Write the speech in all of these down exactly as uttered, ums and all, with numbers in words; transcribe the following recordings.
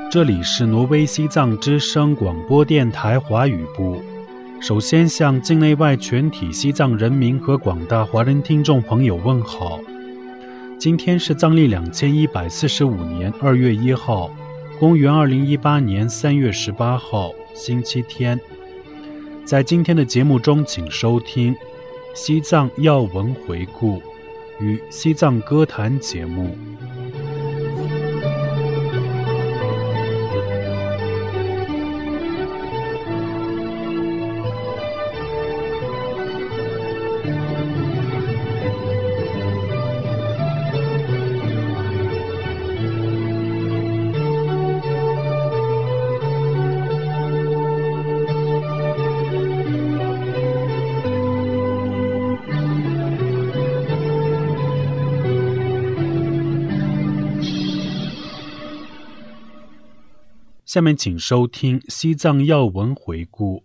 这里是挪威西藏之声广播电台华语部。首先向境内外全体西藏人民和广大华人听众朋友问好。今天是藏历两千一百四十五年二月一号，公元二零一八年三月十八号，星期天。在今天的节目中，请收听西藏要闻回顾与西藏歌坛节目。下面请收听西藏要闻回顾。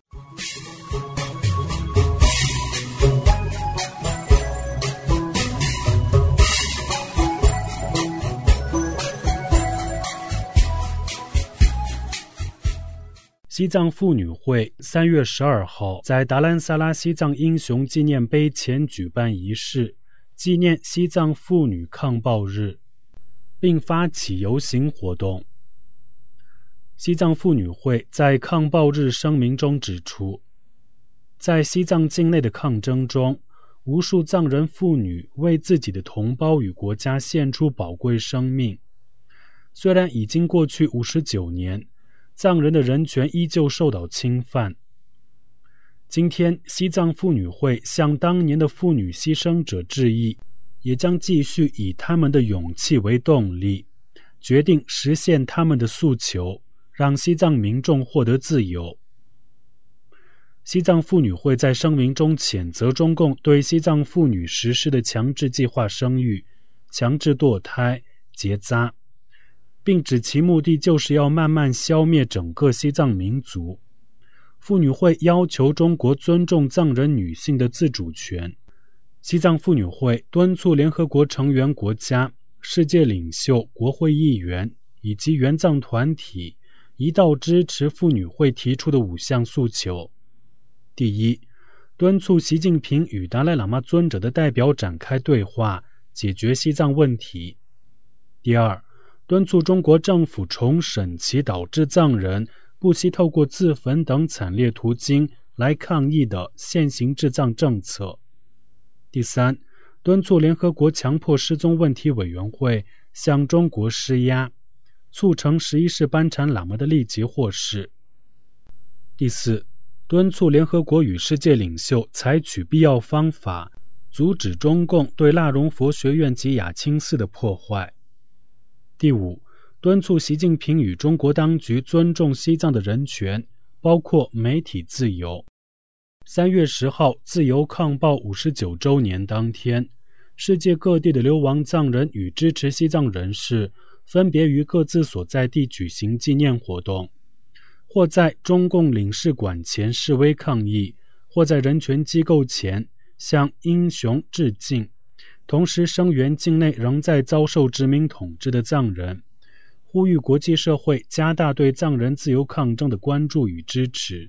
西藏妇女会三月十二号在达兰萨拉西藏英雄纪念碑前举办仪式，纪念西藏妇女抗暴日，并发起游行活动。西藏妇女会在抗暴日声明中指出，在西藏境内的抗争中，无数藏人妇女为自己的同胞与国家献出宝贵生命。虽然已经过去五十九年，藏人的人权依旧受到侵犯。今天，西藏妇女会向当年的妇女牺牲者致意，也将继续以他们的勇气为动力，决定实现他们的诉求，让西藏民众获得自由。西藏妇女会在声明中谴责中共对西藏妇女实施的强制计划生育、强制堕胎、结扎，并指其目的就是要慢慢消灭整个西藏民族。妇女会要求中国尊重藏人女性的自主权。西藏妇女会敦促联合国成员国家、世界领袖、国会议员以及援藏团体一道支持妇女会提出的五项诉求。第一，敦促习近平与达赖喇嘛尊者的代表展开对话，解决西藏问题。第二，敦促中国政府重审其导致藏人不惜透过自焚等惨烈途径来抗议的现行治藏政策。第三，敦促联合国强迫失踪问题委员会向中国施压，促成十一世班禅喇嘛的立即获释。第四，敦促联合国与世界领袖采取必要方法，阻止中共对腊荣佛学院及雅清寺的破坏。第五，敦促习近平与中国当局尊重西藏的人权，包括媒体自由。三月十号，自由抗暴五十九周年当天，世界各地的流亡藏人与支持西藏人士分别于各自所在地举行纪念活动，或在中共领事馆前示威抗议，或在人权机构前向英雄致敬，同时声援境内仍在遭受殖民统治的藏人，呼吁国际社会加大对藏人自由抗争的关注与支持。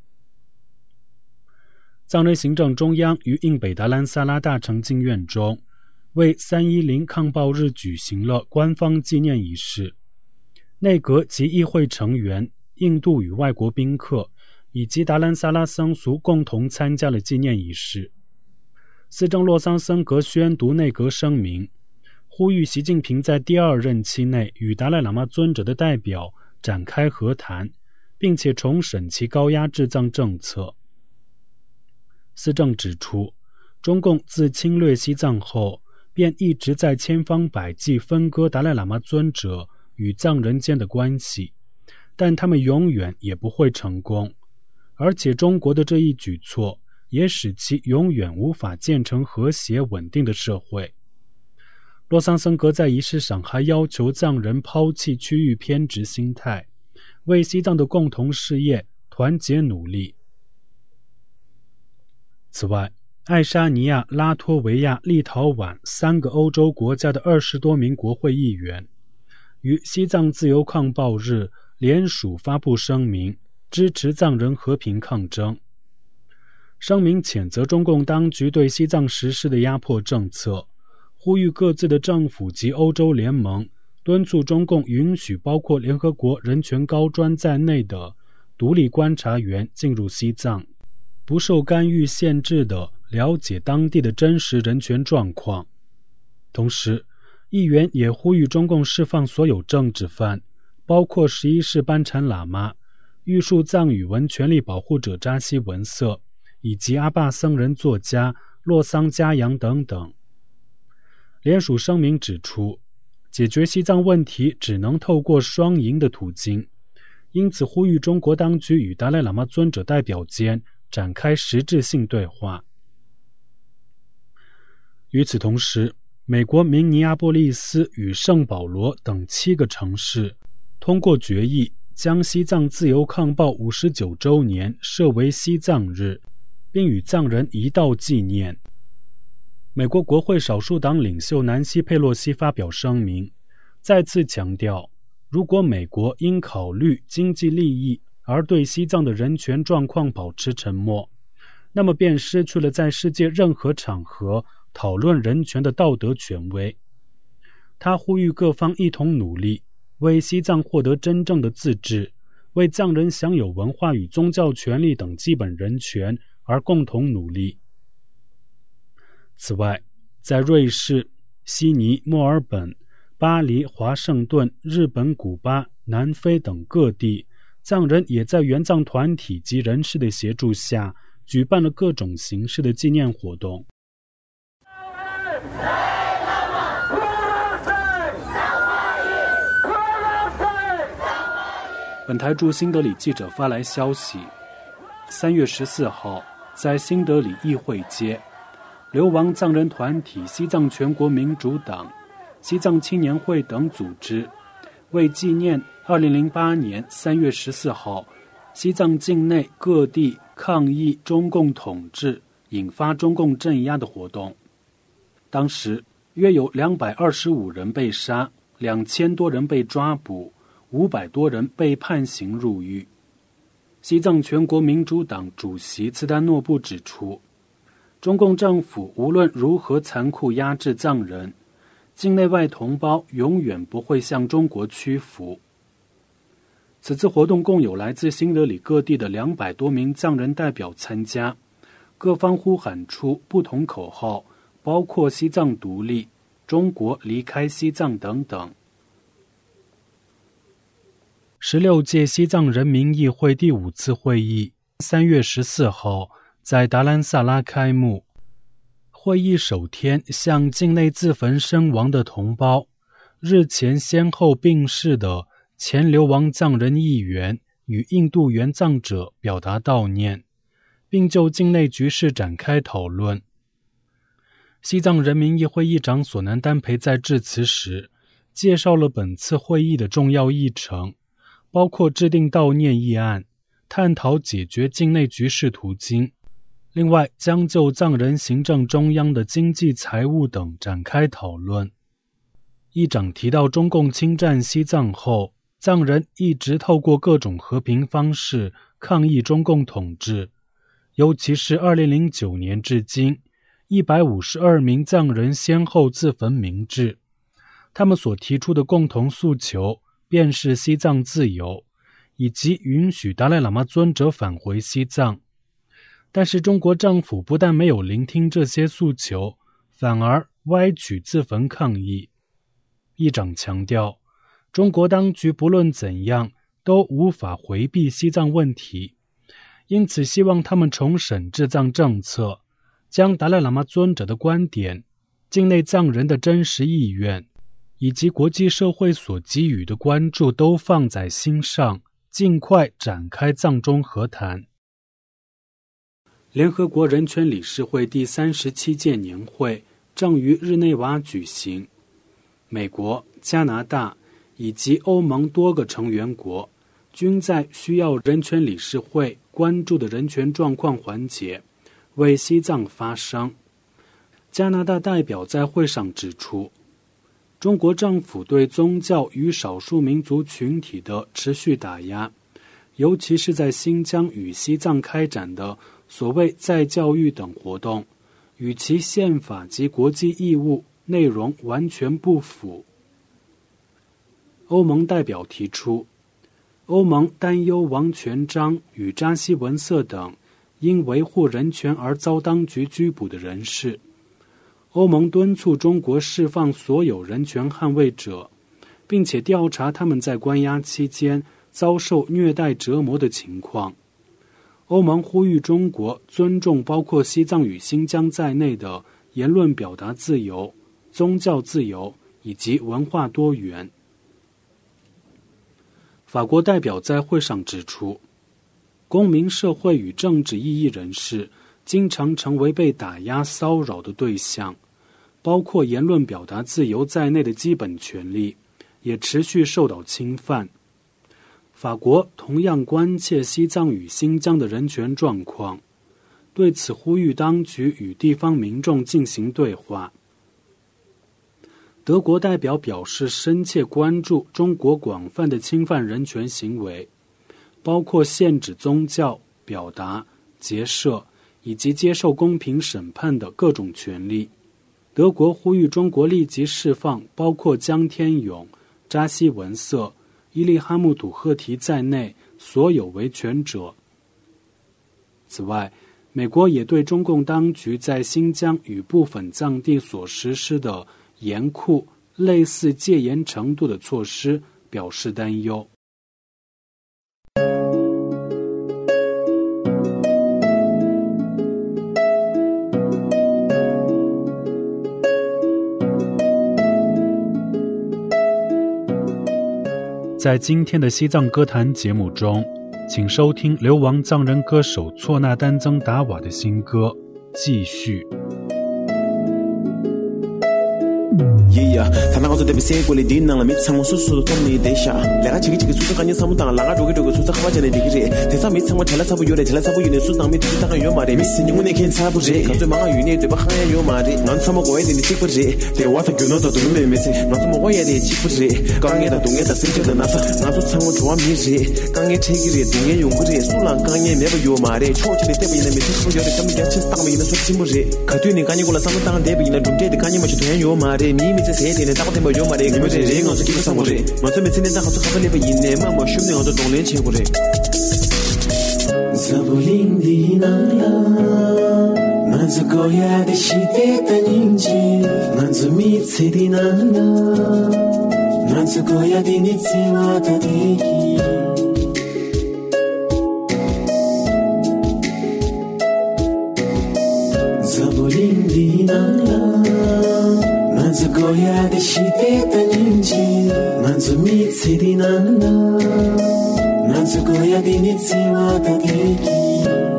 藏人行政中央于印北达兰萨拉大成经院中为三一零抗暴日举行了官方纪念仪式，内阁及议会成员、印度与外国宾客以及达兰萨拉僧俗共同参加了纪念仪式。司政洛桑僧格宣读内阁声明，呼吁习近平在第二任期内与达赖喇嘛尊者的代表展开和谈，并且重审其高压治藏政策。司政指出，中共自侵略西藏后便一直在千方百计分割达赖喇嘛尊者与藏人间的关系，但他们永远也不会成功，而且中国的这一举措也使其永远无法建成和谐稳定的社会。洛桑僧格在仪式上还要求藏人抛弃区域偏执心态，为西藏的共同事业团结努力。此外，爱沙尼亚、拉脱维亚、立陶宛三个欧洲国家的二十多名国会议员于西藏自由抗暴日联署发布声明，支持藏人和平抗争。声明谴责中共当局对西藏实施的压迫政策，呼吁各自的政府及欧洲联盟敦促中共允许包括联合国人权高专在内的独立观察员进入西藏，不受干预限制地了解当地的真实人权状况。同时，议员也呼吁中共释放所有政治犯，包括十一世班禅喇嘛、玉树藏语文权利保护者扎西文瑟以及阿坝僧人作家洛桑嘉扬等等。联署声明指出，解决西藏问题只能透过双赢的途径，因此呼吁中国当局与达赖喇嘛尊者代表间展开实质性对话。与此同时，美国明尼阿波利斯与圣保罗等七个城市通过决议，将西藏自由抗暴五十九周年设为西藏日，并与藏人一道纪念。美国国会少数党领袖南希·佩洛西发表声明，再次强调，如果美国因考虑经济利益而对西藏的人权状况保持沉默，那么便失去了在世界任何场合讨论人权的道德权威。他呼吁各方一同努力，为西藏获得真正的自治，为藏人享有文化与宗教权利等基本人权而共同努力。此外，在瑞士、悉尼、墨尔本、巴黎、华盛顿、日本、古巴、南非等各地，藏人也在援藏团体及人士的协助下，举办了各种形式的纪念活动。本台驻新德里记者发来消息，三月十四号，在新德里议会街，流亡藏人团体西藏全国民主党、西藏青年会等组织，为纪念二零零八年三月十四号西藏境内各地抗议中共统治，引发中共镇压的活动。当时约有两百二十五人被杀，两千多人被抓捕，五百多人被判刑入狱。西藏全国民主党主席茨丹诺布指出，中共政府无论如何残酷压制藏人，境内外同胞永远不会向中国屈服。此次活动共有来自新德里各地的两百多名藏人代表参加，各方呼喊出不同口号，包括西藏独立、中国离开西藏等等。十六届西藏人民议会第五次会议三月十四号在达兰萨拉开幕。会议首天向境内自焚身亡的同胞、日前先后病逝的前流亡藏人议员与印度援藏者表达悼念，并就境内局势展开讨论。西藏人民议会议长索南丹培在致辞时介绍了本次会议的重要议程，包括制定悼念议案、探讨解决境内局势途径，另外将就藏人行政中央的经济财务等展开讨论。议长提到，中共侵占西藏后，藏人一直透过各种和平方式抗议中共统治，尤其是二零零九年至今，一百五十二名藏人先后自焚明志。他们所提出的共同诉求便是西藏自由，以及允许达赖喇嘛尊者返回西藏。但是中国政府不但没有聆听这些诉求，反而歪曲自焚抗议。议长强调，中国当局不论怎样都无法回避西藏问题，因此希望他们重审治藏政策，将达赖喇嘛尊者的观点、境内藏人的真实意愿以及国际社会所给予的关注都放在心上，尽快展开藏中和谈。联合国人权理事会第三十七届年会正于日内瓦举行，美国、加拿大以及欧盟多个成员国均在需要人权理事会关注的人权状况环节为西藏发声。加拿大代表在会上指出， 中国政府对宗教与少数民族群体的持续打压，尤其是在新疆与西藏开展的所谓再教育等活动，与其宪法及国际义务内容完全不符。欧盟代表提出，欧盟担忧王全璋与扎西文色等因维护人权而遭当局拘捕的人士。欧盟敦促中国释放所有人权捍卫者，并且调查他们在关押期间遭受虐待折磨的情况。欧盟呼吁中国尊重包括西藏与新疆在内的言论表达自由、宗教自由以及文化多元。法国代表在会上指出，公民社会与政治异议人士经常成为被打压骚扰的对象，包括言论表达自由在内的基本权利也持续受到侵犯。法国同样关切西藏与新疆的人权状况，对此呼吁当局与地方民众进行对话。德国代表表示深切关注中国广泛的侵犯人权行为，包括限制宗教、表达、结社以及接受公平审判的各种权利。德国呼吁中国立即释放包括江天勇、扎西文色、伊利哈木土赫提在内所有维权者。此外，美国也对中共当局在新疆与部分藏地所实施的严酷、类似戒严程度的措施表示担忧。在今天的西藏歌坛节目中，请收听流亡藏人歌手措那丹增达瓦的新歌《继续》。 Yeah, 타나가도 데비 세골이 딘낭라 미창모 수수도 톰니 대샤 내가 지기지기 수수간이 사무당 라가 로기로기 수사카바제네 디기리 대사 미창모 잘라사부 요래 잘라사부 유네 수당 미 디기다가 요마레 미신 영혼의 겐사부제 가져 망아 유네 데바 하야 요마레 난 사먹어야 되니 찍부제 대와타 교노도 두메 메세 난 사먹어야 돼 찍부제 강에다 동에다 생겨다 나서 나도 창모 좋아 미지 강에 체기리 동에 용구리 술랑 강에 내버 요마레 초치리 데비네 미창모 요래 감이 야친 땅미 있는 소치무제 가뒤니 간이골라 사무당 데비네 룸데드 간이 마치 동에 요마레 미미 세대는 다고대 뭐 요마레 그거제 링어서 기고 상고래 먼저 메시는 다가서 가발레베 있네 마뭐 슈네 어도 동네 친구래 자불린디나라 만주 거야 대 시대 다닌지 만주 미세디나라 만주 거야 디니치와 다데기 자불린디나라 만주 거야 대 시대 다닌지 만주 미세디나라 만주 거야 디니치와 다데기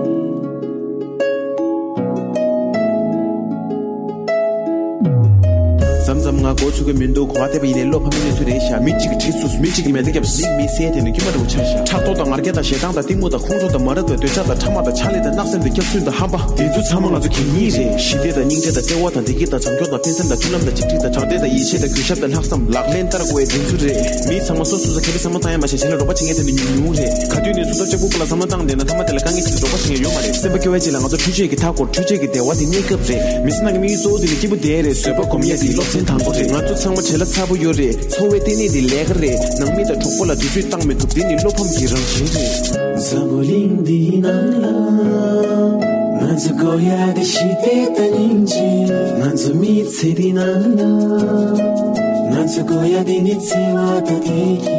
zamzamnga gochuge mindu khwate be lo phamine suresha michig chisus michig me de sing mi se de ki madu chasha chato da marge da shedang da timu da khungzo da marad de cha da chama da chale da naksen de kyapsun da hamba de zu chama ga zu kinni re shide da ningje da sewa da digi da chamgyo da pinsan da tunam da chikti da chade da yishe da kushab da laksam laklen tar go e din su re mi sama so su za kebe sama ta ma she chele roba chinge de ni nyu re khatu ne su da chebu kala sama tang de na thama de la kangi chi roba chinge yo mare sebe kyo eji la ga zu chuje ki ta ko chuje ki de wa di ni kap re mi sna mi so de ki bu de re sebe community lo 당고래 나도 창모 젤라 사부 요래 소외 데니디 레그래 낭미다 촉볼라 뒤뒤 땅메 툭디니 로펌 기랑 신데 자불린디나라 만주 거야 대 시대 다닌지 만주 미세디나라 만주 거야 디니치와 다데기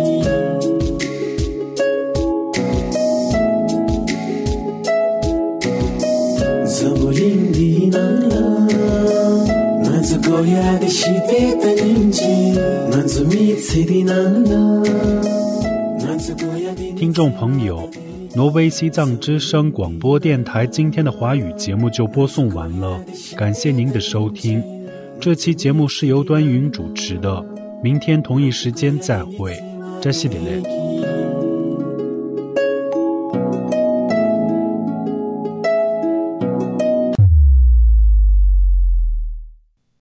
자불린디나라 만주 거야 대 시대 다닌지 만주 미세디나라 만주 거야 디니치와 听众朋友，挪威西藏之声广播电台今天的华语节目就播送完了，感谢您的收听。这期节目是由端云主持的，明天同一时间再会，扎西里嘞。